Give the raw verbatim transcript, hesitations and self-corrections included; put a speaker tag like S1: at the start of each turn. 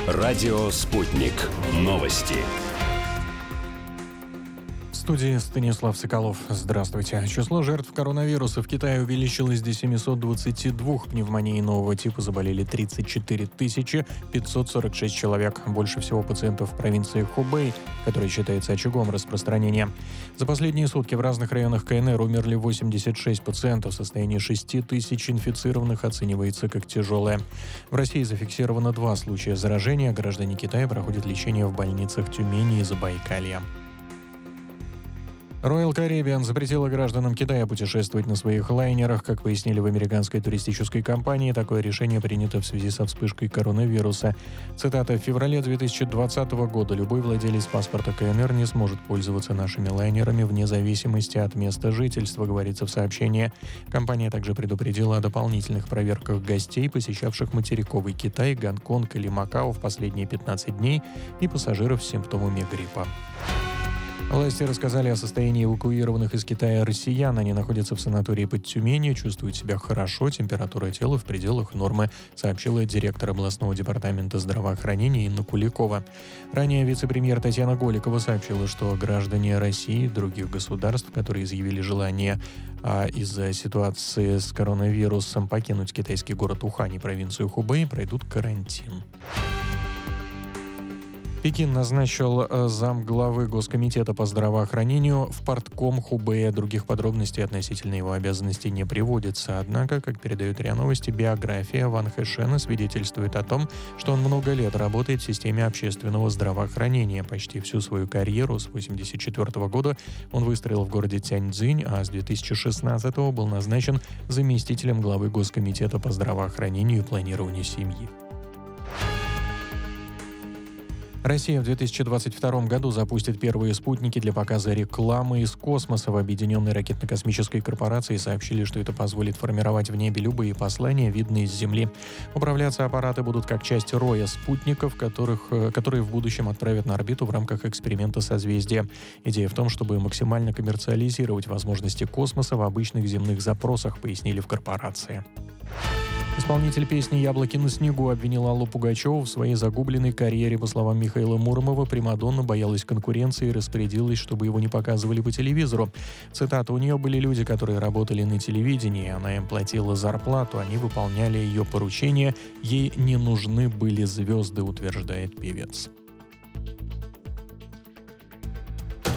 S1: Радио «Спутник». Новости.
S2: В студии Станислав Соколов. Здравствуйте. Число жертв коронавируса в Китае увеличилось до семисот двадцати двух. Пневмонией нового типа заболели тридцать четыре тысячи пятьсот сорок шесть человек. Больше всего пациентов в провинции Хубэй, которая считается очагом распространения. За последние сутки в разных районах КНР умерли восемьдесят шесть пациентов. Состояние шести тысяч инфицированных оценивается как тяжелое. В России зафиксировано два случая заражения. Граждане Китая проходят лечение в больницах Тюмени и Забайкалья. Royal Caribbean запретила гражданам Китая путешествовать на своих лайнерах. Как пояснили в американской туристической компании, такое решение принято в связи со вспышкой коронавируса. Цитата: «В феврале две тысячи двадцатого года любой владелец паспорта КНР не сможет пользоваться нашими лайнерами вне зависимости от места жительства», говорится в сообщении. Компания также предупредила о дополнительных проверках гостей, посещавших материковый Китай, Гонконг или Макао в последние пятнадцать дней, и пассажиров с симптомами гриппа. Власти рассказали о состоянии эвакуированных из Китая россиян. Они находятся в санатории под Тюменью, чувствуют себя хорошо, температура тела в пределах нормы, сообщила директор областного департамента здравоохранения Инна Куликова. Ранее вице-премьер Татьяна Голикова сообщила, что граждане России и других государств, которые изъявили желание а, из-за ситуации с коронавирусом покинуть китайский город Ухань и провинцию Хубэй, пройдут карантин. Пекин назначил замглавы Госкомитета по здравоохранению в партком Хубэя. Других подробностей относительно его обязанностей не приводится. Однако, как передают РИА Новости, биография Ван Хэшена свидетельствует о том, что он много лет работает в системе общественного здравоохранения. Почти всю свою карьеру с тысяча девятьсот восемьдесят четвёртого года он выстроил в городе Тяньцзинь, а с две тысячи шестнадцатого был назначен заместителем главы Госкомитета по здравоохранению и планированию семьи. Россия в две тысячи двадцать втором году запустит первые спутники для показа рекламы из космоса. В Объединенной ракетно-космической корпорации сообщили, что это позволит формировать в небе любые послания, видные с Земли. Управляться аппараты будут как часть роя спутников, которых, которые в будущем отправят на орбиту в рамках эксперимента созвездия. Идея в том, чтобы максимально коммерциализировать возможности космоса в обычных земных запросах, пояснили в корпорации. Исполнитель песни «Яблоки на снегу» обвинил Аллу Пугачеву в своей загубленной карьере. По словам Михаила Муромова, примадонна боялась конкуренции и распорядилась, чтобы его не показывали по телевизору. Цитата: «У нее были люди, которые работали на телевидении, она им платила зарплату, они выполняли ее поручения, ей не нужны были звезды», утверждает певец.